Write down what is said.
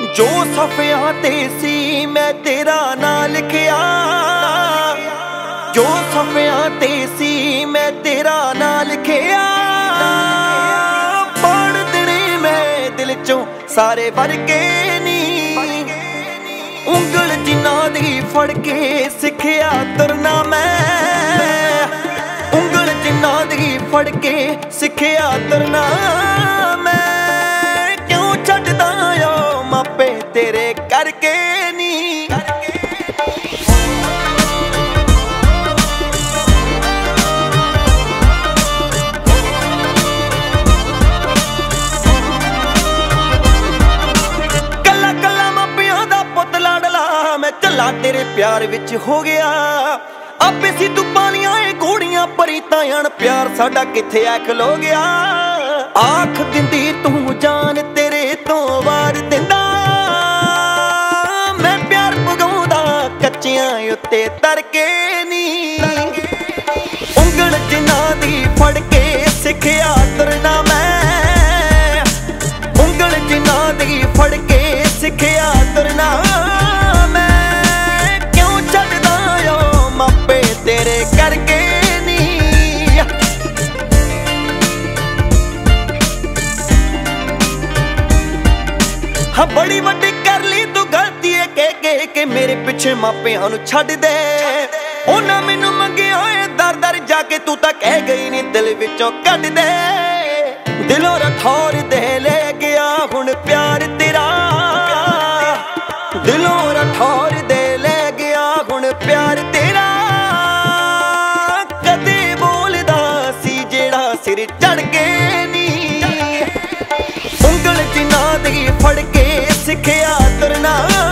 जो सफ़ियां ते सी मैं तेरा नां लिखिया, जो सफ़ियां ते सी मैं तेरा नां लिखिया। पढ़ देने मैं दिल चों सारे वर्गे नी, उंगल जिन्हां दी फड़ के सिखिया तुरना मैं, उंगल जिन्हां दी फड़ के सिखिया तुरना मैं। क्यों छड्डदा ओ मापे तेरे करके नी। कल्ला कल्ला मापियां दा पुत लाडला मैं झल्ला तेरे प्यार विच हो गया। आपे सी तू पालियां ए घोड़ियां परीतां अण प्यार साडा किथे आ खलो गया। आख दिंदी तू जान तेरे तो वार दिंदा, मैं प्यार पगाउंदा कच्चियां उत्ते तरके नी। उंगल जिन्हां दी फड़ के सिखिया तुरना मैं, उंगल जिन्हां दी फड़ के सिखिया तुरना मैं। क्यों छड्डदा ओ मापे तेरे करके नी। हाँ बड़ी वड्डी कर ली तू गलती है कह के मेरे पिछे मापियां नूं छड्ड दे। उन्हां मैनूं मंगिया होए दर दर जाके तू तां कह गई नी दिल विचों कढ दे। दिलों रठौर दे ले गया हुण प्यार तेरा, दिलों रठौर दे ले गया हुण प्यार तेरा। कदे बोलदा सी जेड़ा सिर चढ़ के नी, उंगल जिन्हां दी फड़ के सिखिया तुरना